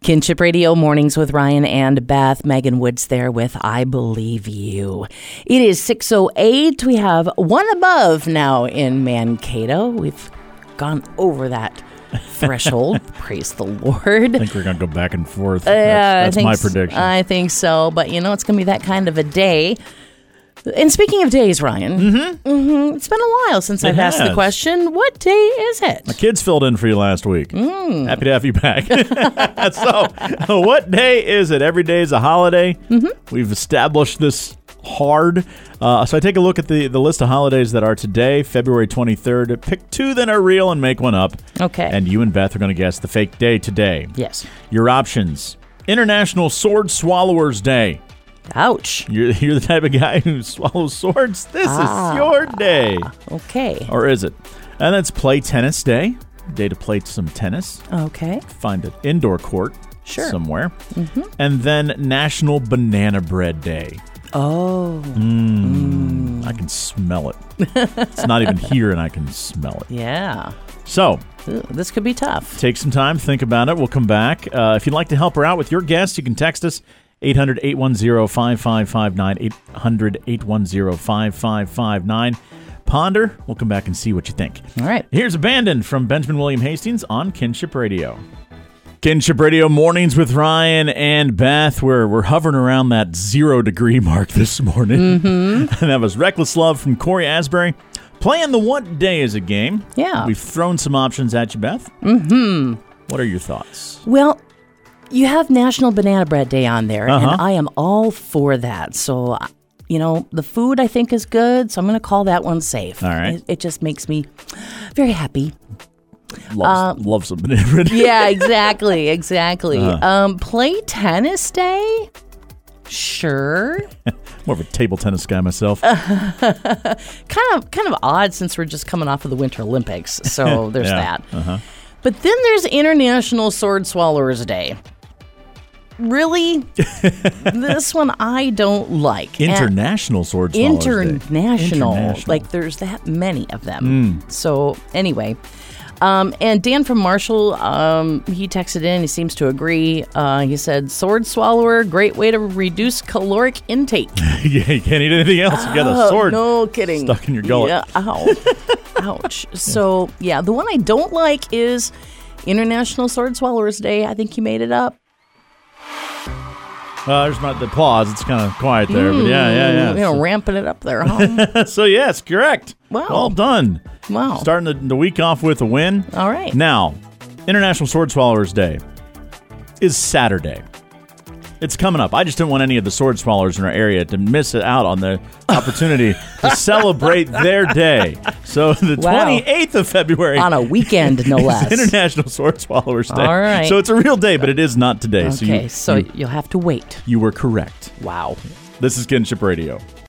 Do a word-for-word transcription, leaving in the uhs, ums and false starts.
Kinship Radio Mornings with Ryan and Beth. Megan Woods there with I Believe You. It is six oh eight. We have one above now in Mankato. We've gone over that threshold. Praise the Lord. I think we're going to go back and forth. Uh, that's that's my so. prediction. I think so. But, you know, it's going to be that kind of a day. And speaking of days, Ryan, mm-hmm. Mm-hmm, it's been a while since it I've has. asked the question, what day is it? My kids filled in for you last week. Mm. Happy to have you back. So, what day is it? Every day is a holiday. Mm-hmm. We've established this hard. Uh, so I take a look at the, the list of holidays that are today, February twenty-third. Pick two that are real and make one up. Okay. And you and Beth are going to guess the fake day today. Yes. Your options: International Sword Swallowers Day. Ouch. You're, you're the type of guy who swallows swords. This Ah. is your day. Okay. Or is it? And that's Play Tennis Day. Day to play some tennis. Okay. Find an indoor court Sure. somewhere. Mm-hmm. And then National Banana Bread Day. Oh. Mm, I can smell it. It's not even here, and I can smell it. Yeah. So, Ooh, this could be tough. take some time, think about it. We'll come back. Uh, if you'd like to help her out with your guess, you can text us eight hundred, eight one zero, five five five nine, eight hundred, eight one zero, five five five nine. Ponder. We'll come back and see what you think. All right. Here's Abandoned from Benjamin William Hastings on Kinship Radio. Kinship Radio Mornings with Ryan and Beth. We're, we're hovering around that zero degree mark this morning. Mm-hmm. And that was Reckless Love from Corey Asbury. Playing the What Day is a game. Yeah. We've thrown some options at you, Beth. Mm-hmm. What are your thoughts? Well, you have National Banana Bread Day on there, Uh-huh. and I am all for that. So, you know, the food I think is good, so I'm going to call that one safe. All right. It, it just makes me very happy. Love, Uh, love some banana bread. Yeah, exactly, exactly. Uh-huh. Um, play tennis day? Sure. More of a table tennis guy myself. kind of kind of odd since we're just coming off of the Winter Olympics. So there's Yeah. that. Uh-huh. But then there's International Sword Swallowers Day. Really? This one I don't like. And International Sword Swallowers Day. international. International. Like there's that many of them. So anyway. Um, and Dan from Marshall, um, he texted in. He seems to agree. Uh, he said, sword swallower, great way to reduce caloric intake. Yeah, you can't eat anything else. You got a Oh, sword no kidding. stuck in your gullet. Yeah, ow. Ouch. So, yeah, the one I don't like is International Sword Swallowers Day. I think you made it up. Uh, there's not the pause. It's kind of quiet there. But yeah, yeah, yeah. You know, So- ramping it up there, huh? So, yes, correct. Wow. Well done. Wow. Starting the, the week off with a win. All right. Now, International Sword Swallowers Day is Saturday. It's coming up. I just didn't want any of the sword swallowers in our area to miss it out on the opportunity to celebrate their day. So the Wow. twenty-eighth of February. On a weekend, no is less. International Sword Swallowers Day. All right. So it's a real day, but it is not today. So Okay, you, so you, you'll have to wait. you were correct. Wow. This is Kinship Radio.